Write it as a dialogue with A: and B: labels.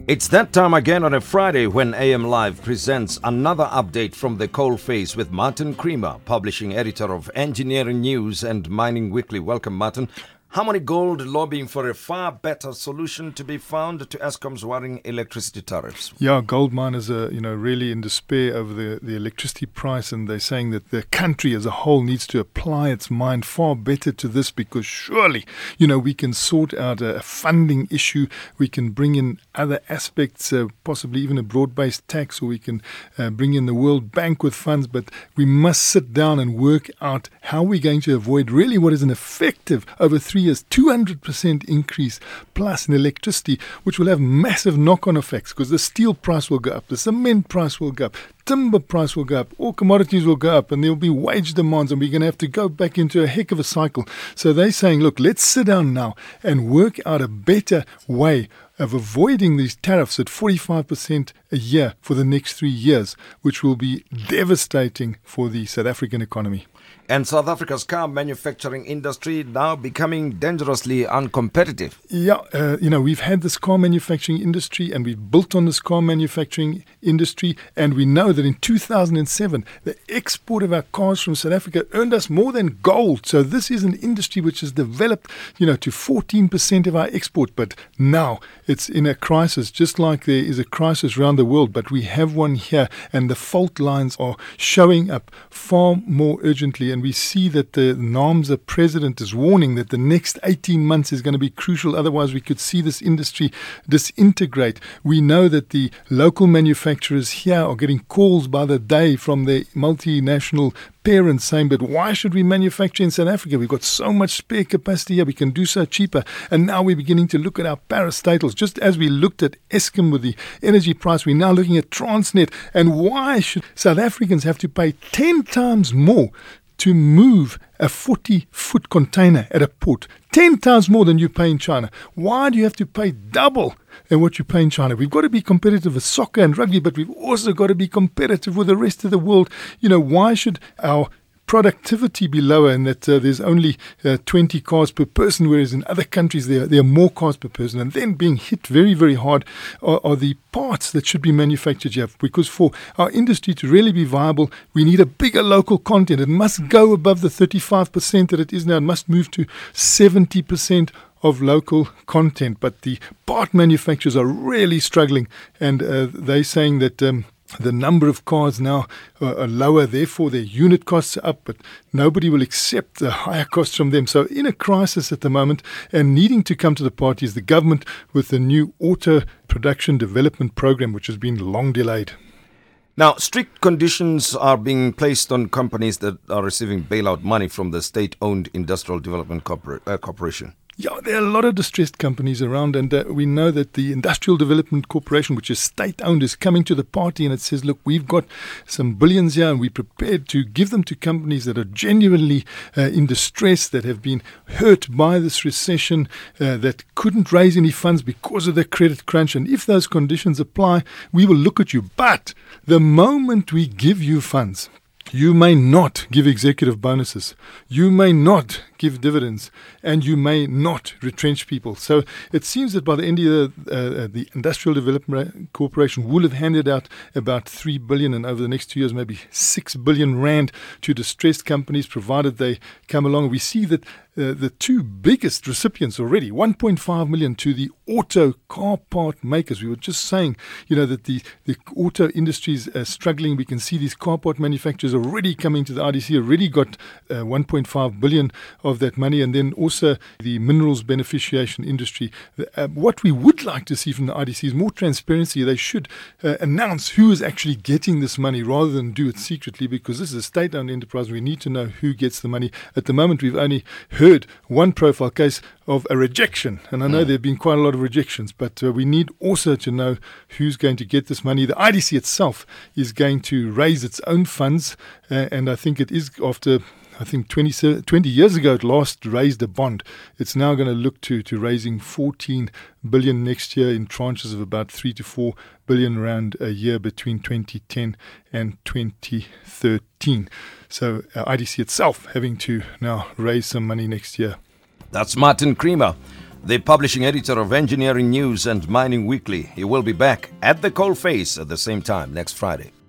A: It's that time again on a Friday when AM Live presents another update from the coalface with Martin Creamer, publishing editor of Engineering News and Mining Weekly. Welcome, Martin. Harmony Gold lobbying for a far better solution to be found to Eskom's worrying electricity tariffs.
B: Yeah, gold miners are, really in despair over the electricity price, and they're saying that the country as a whole needs to apply its mind far better to this, because surely, we can sort out a funding issue, we can bring in other aspects, possibly even a broad-based tax, or we can bring in the World Bank with funds, but we must sit down and work out how we're going to avoid really what is an effective, over 3 years, 200% increase plus in electricity, which will have massive knock-on effects, because the steel price will go up, the cement price will go up, timber price will go up, all commodities will go up, and there will be wage demands, and we're going to have to go back into a heck of a cycle. So they're saying, look, let's sit down now and work out a better way of avoiding these tariffs at 45% a year for the next 3 years, which will be devastating for the South African economy.
A: And South Africa's car manufacturing industry now becoming dangerously uncompetitive.
B: Yeah, we've had this car manufacturing industry, and we've built on this car manufacturing industry, and we know that in 2007, the export of our cars from South Africa earned us more than gold. So this is an industry which has developed, to 14% of our export, but now it's in a crisis, just like there is a crisis around the world, but we have one here, and the fault lines are showing up far more urgently. And we see that the NAMSA president is warning that the next 18 months is going to be crucial. Otherwise, we could see this industry disintegrate. We know that the local manufacturers here are getting calls by the day from the multinational parents saying, but why should we manufacture in South Africa? We've got so much spare capacity here. We can do so cheaper. And now we're beginning to look at our parastatals. Just as we looked at Eskom with the energy price, we're now looking at Transnet. And why should South Africans have to pay 10 times more to move a 40-foot container at a port? 10 times more than you pay in China. Why do you have to pay double than what you pay in China? We've got to be competitive with soccer and rugby, but we've also got to be competitive with the rest of the world. Why should our productivity be lower, and that there's only 20 cars per person, whereas in other countries there are more cars per person? And then being hit very, very hard are the parts that should be manufactured here, because for our industry to really be viable, we need a bigger local content. It must go above the 35% that it is now. It must move to 70% of local content. But the part manufacturers are really struggling, and they're saying that the number of cars now are lower, therefore their unit costs are up, but nobody will accept the higher costs from them. So in a crisis at the moment, and needing to come to the party is the government with the new auto production development program, which has been long delayed.
A: Now, strict conditions are being placed on companies that are receiving bailout money from the state-owned Industrial Development Corporation.
B: Yeah, there are a lot of distressed companies around, and we know that the Industrial Development Corporation, which is state-owned, is coming to the party, and it says, look, we've got some billions here, and we're prepared to give them to companies that are genuinely in distress, that have been hurt by this recession, that couldn't raise any funds because of the credit crunch. And if those conditions apply, we will look at you. But the moment we give you funds, you may not give executive bonuses, you may not give dividends, and you may not retrench people. So it seems that by the end of the Industrial Development Corporation will have handed out about 3 billion, and over the next 2 years maybe 6 billion rand to distressed companies, provided they come along. We see that the two biggest recipients already, 1.5 million to the auto car part makers. We were just saying, that the auto industry is struggling. We can see these car part manufacturers already coming to the IDC, already got 1.5 billion of that money, and then also the minerals beneficiation industry. What we would like to see from the IDC is more transparency. They should announce who is actually getting this money rather than do it secretly, because this is a state-owned enterprise. We need to know who gets the money. At the moment, we've only heard one profile case of a rejection, and I know there have been quite a lot of rejections, but we need also to know who's going to get this money. The IDC itself is going to raise its own funds, and I think it is after 20 years ago it last raised a bond. It's now going to look to raising 14 billion next year in tranches of about 3 to 4 billion rand a year between 2010 and 2013. So IDC itself having to now raise some money next year.
A: That's Martin Creamer, the publishing editor of Engineering News and Mining Weekly. He will be back at the Coalface at the same time next Friday.